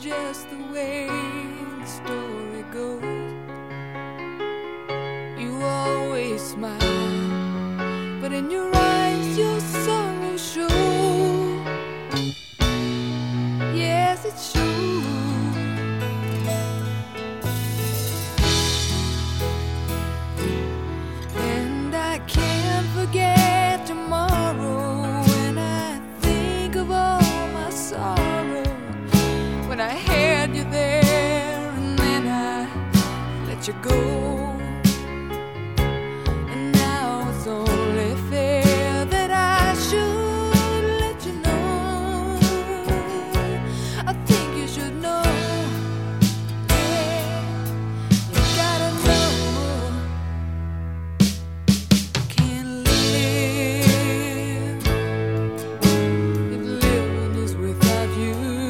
just the way the story goes. You always smile, but in your eyes your sorrow shows. Yes, it shows. And I can't forget tomorrow when I think of all my sorrow. When I had you there and then I let you go. And now it's only fair that I should let you know. I think you should know. Yeah, you gotta know. I can't live if living is without you.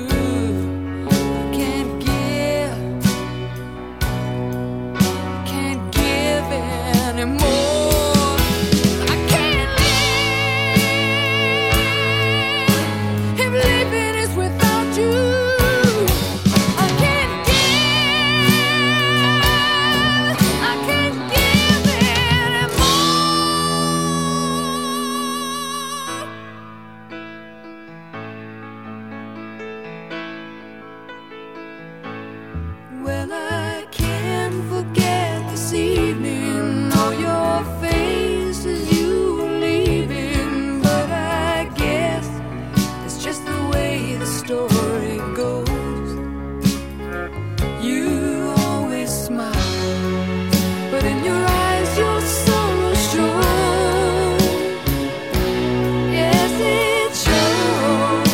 Well, I can't forget this evening, all your faces you were leaving. But I guess it's just the way the story goes. You always smile, but in your eyes your sorrow shows. Yes, it shows.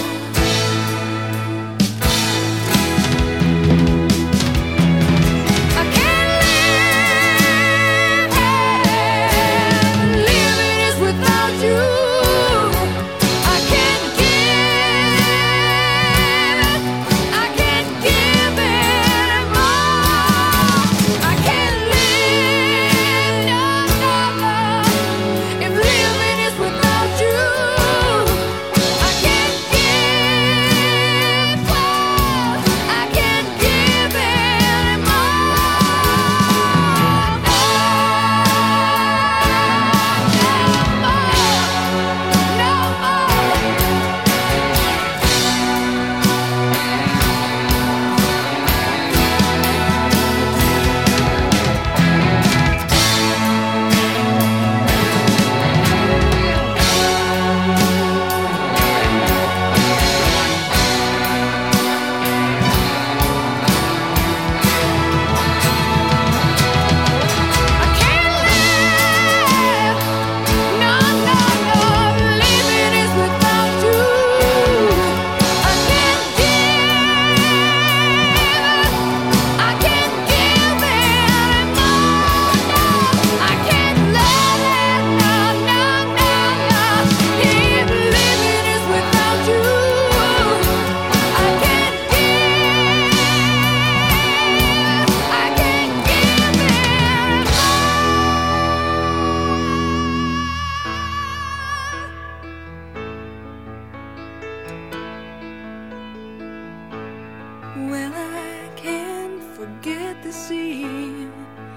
Well, I can't forget the scene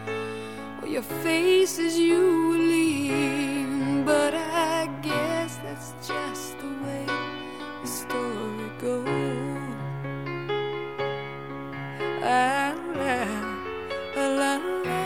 or your faces you were leaving, but I guess that's just the way the story goes. La, la, la, la.